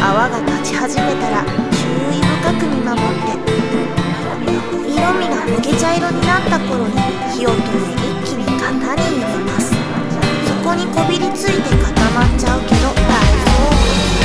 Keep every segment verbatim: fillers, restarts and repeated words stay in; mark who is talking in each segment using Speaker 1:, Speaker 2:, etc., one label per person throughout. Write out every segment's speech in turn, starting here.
Speaker 1: 泡が立ち始めたら注意深く見守って、色味が抜け茶色になった頃に火を止め、一気に型に入れます。そこにこびりついて固まっちゃうけど大丈夫。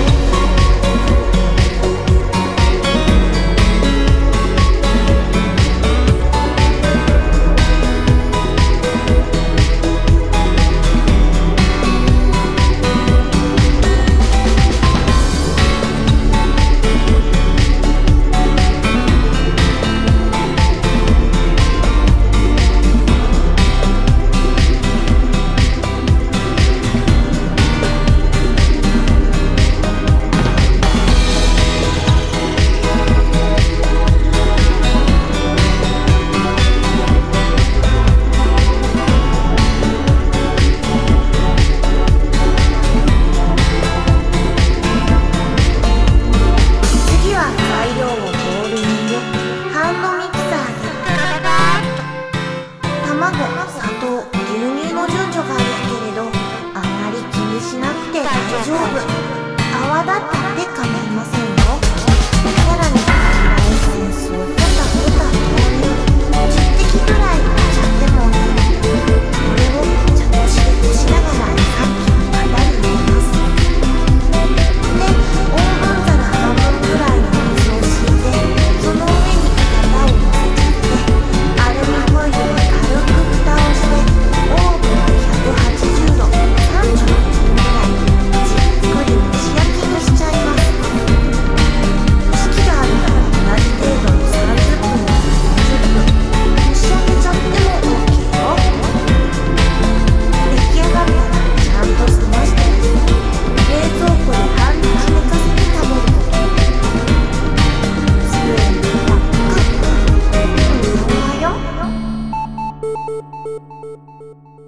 Speaker 1: 卵、砂糖、牛乳の順序があるけれど、あまり気にしなくて大丈夫。泡立ったって構いませんよ。さらにライセンスをポタポタ投入、じゅってきぐらい入れちゃってもいい。これをちゃんと刺激しながらさっきの型に入れます。で、オーブン皿半分ぐらいの水を敷いて、その上に型を乗せちゃって、アルミホイルで軽く蓋をして、オーブンひゃくはちじゅうど、さんじゅっぷんぐらいじっくり蒸し焼きにしちゃいます。蒸し器があるなら同じ程度にさんじゅっぷんからよんじゅっぷん蒸し上げちゃっても OK よ。出来上がったらちゃんと冷まして、冷蔵庫で半日寝かせて食べること。スプーンでパック、うまよ。